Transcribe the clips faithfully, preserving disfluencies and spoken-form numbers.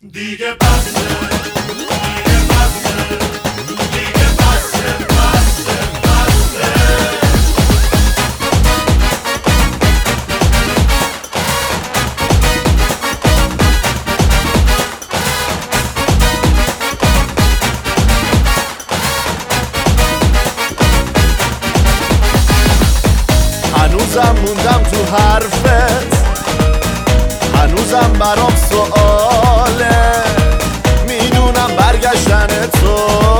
دیگه بسه دیگه بسه دیگه بسه بسه بسه هنوزم موندم تو حرفت، هنوزم برام سؤاله، میدونم برگشتن تو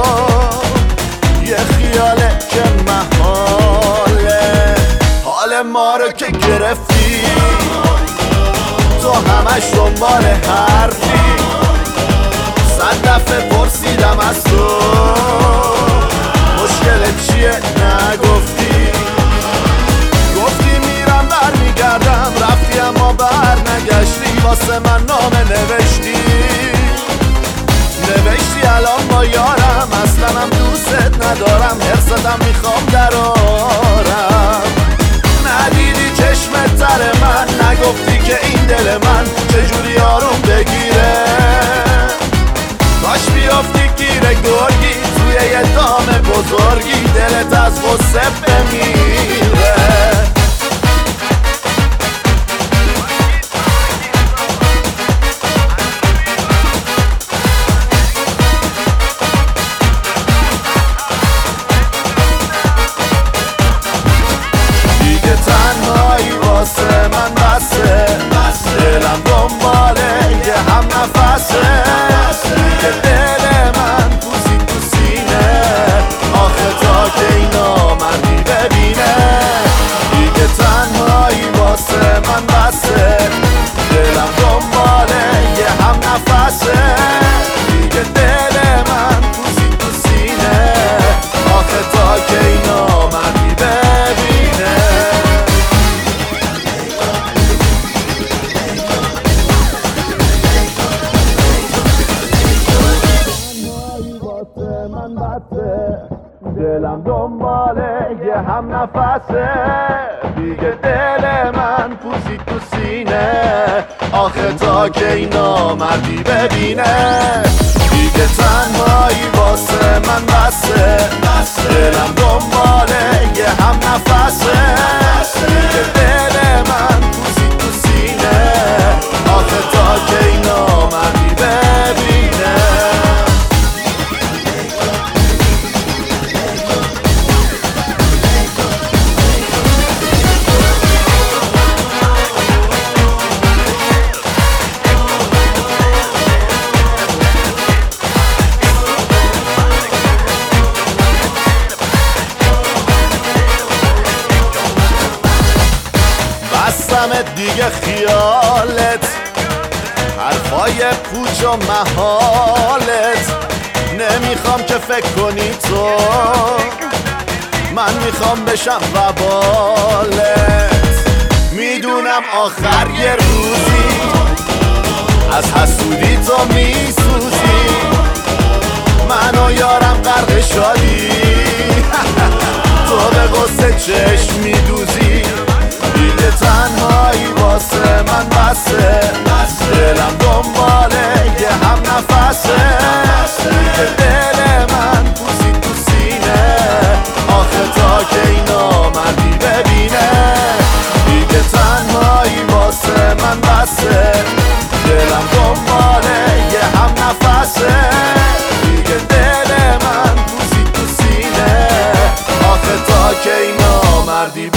یه خیاله که محاله. حال ما رو که گرفتی تو همش دنبال حرفی، صد دفعه پرسیدم از تو مشکلت چیه نگفتی، گفتی میرم برمیگردم، رفتی اما بر نگشتی، واسه من نامه نوشتی نوشتی الان با یارم، اصلا هم دوستت ندارم، حرستم میخوام درارم. ندیدی چشمت تر من، نگفتی که این دل من چجوری آروم بگیره، کاش بیافتی گیره گرگی توی یه دام بزرگی، دلت از غصه بمیره. دیگه تنهایی واسه من بسه، دلم دنباله یه هم نفسه، دیگه دل من پوزید تو سینه، آخه تا که اینا مردی ببینه. دیگه تنهایی واسه من بسه، دلم دنباله یه هم نفسه، دیگه دل من پوزید تو سینه، آخه تا که اینا مردی ببینه. من بسه، دلم دنباله یه هم نفسه، دیگه دل من پوزید تو سینه، آخه تا که اینا مردی ببینه. دیگه تنهایی واسه من بسه، دلم دنباله یه هم نفسه، دیگه دل من پوزید تو سینه، آخه تا که اینا مردی ببینه. بستمت دیگه خیالت، حرفای پوچ و محالت، نمیخوام که فکر کنی تو، من میخوام بشم وبالت. میدونم آخر یه روزی از حسودی تو میسوزی، من و یارم غرق شادی، تو به غصه چشم میدوزی. دیگه تنهایی واسه من بسه، دلم دنباله یه هم نفسه، دیگه دل من پوزید تو سینه، آخه تا که اینا مردی ببینه. دیگه تنهایی واسه من بسه، دلم دنباله یه هم نفسه، دیگه دل من پوزید تو سینه، آخه تا که اینا مردی